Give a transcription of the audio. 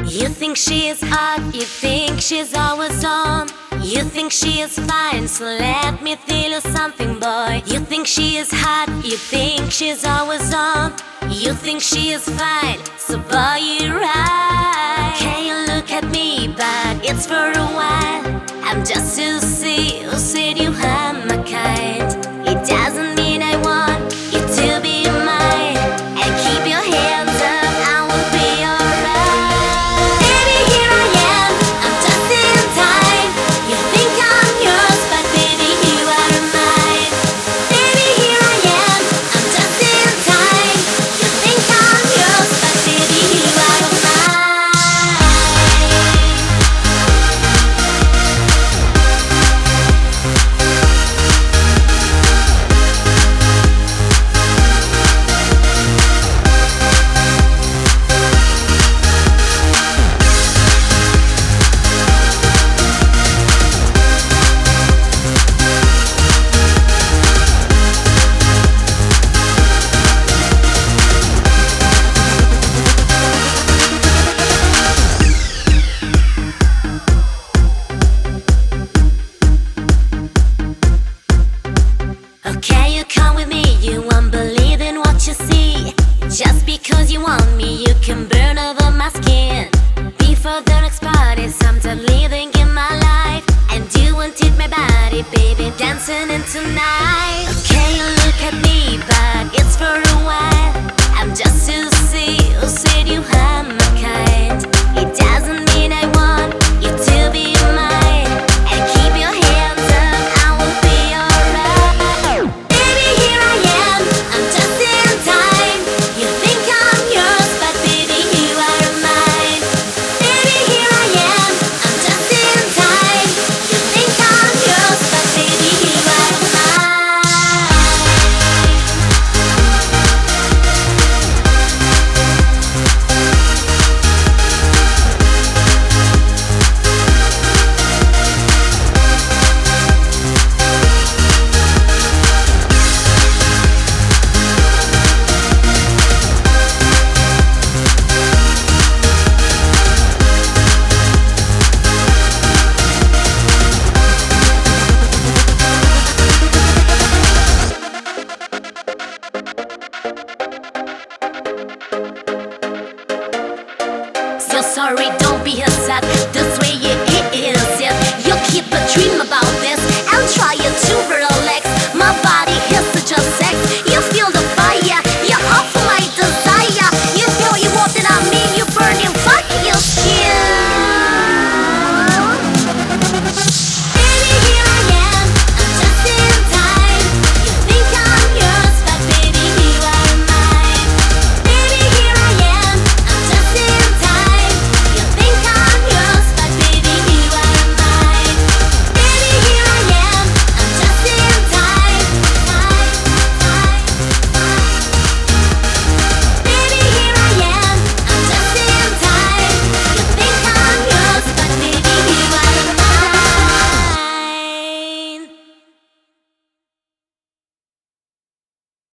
You think she is hot, you think she's always on. You think she is fine, so let me tell you something, boy. You think she is hot, you think she's always on. You think she is fine, so boy, you're right. Can you look at me, but it's for a while. I'm just to see who said you are my kind. It doesn't mean I want you to be mine. And keep your hands up, I will be alright. Baby, here I am, I'm just in time. You think I'm yours, but baby, you are mine. Baby, here I am, I'm just in time. You think I'm yours, but baby, you are mine. Okay, you come with me, you won't believe in what you see. Just because you want me, you can burn over my skin. Before the next party, sometimes living in my life. And you won't take my body, baby, dancing in tonight. Okay, you look at me, but it's for a while. I'm just to see who said you are my kind. It doesn't mean I want you to be mine. And keep your hands up, I will be alright. Baby, here I am, I'm just in time. You think I'm yours, but baby, you are mine. Baby, here I am, I'm just in time. You think I'm yours, but baby, you are mine. So sorry, don't be upset. This way it is. You keep a dream.